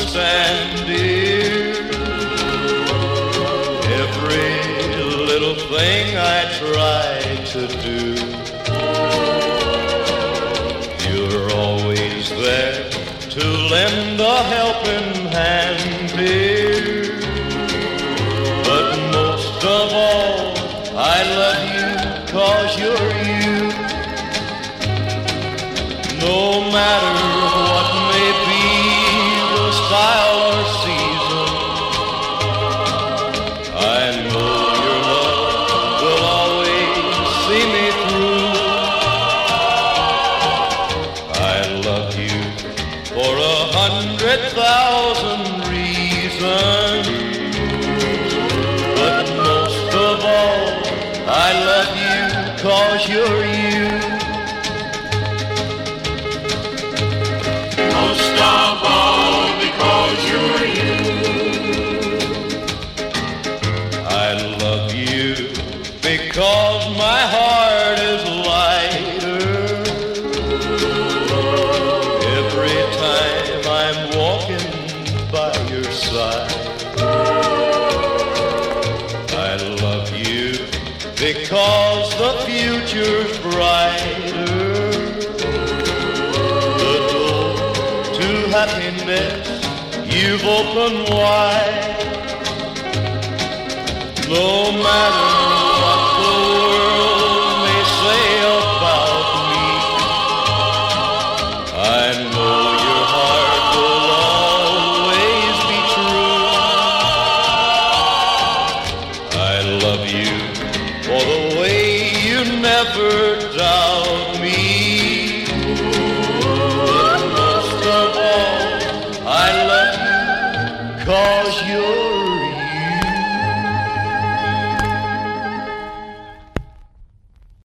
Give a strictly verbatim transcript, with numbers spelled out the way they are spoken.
understand, dear. Every little thing I try to do, you're always there to lend a helping hand, dear. But most of all, I love you 'cause you're you. No matter what may be the style or season, I know your love will always see me through. I love you for a hundred thousand reasons, but most of all, I love you 'cause you're you. Most of all, because you're you. I love you because my heart is lighter every time I'm walking by your side. I love you because the future's brighter. The door to happiness you've opened wide. No matter what the world may say about me, I know your heart will always be true. I love you for the way you never doubt me. But most of all, I love you 'cause you're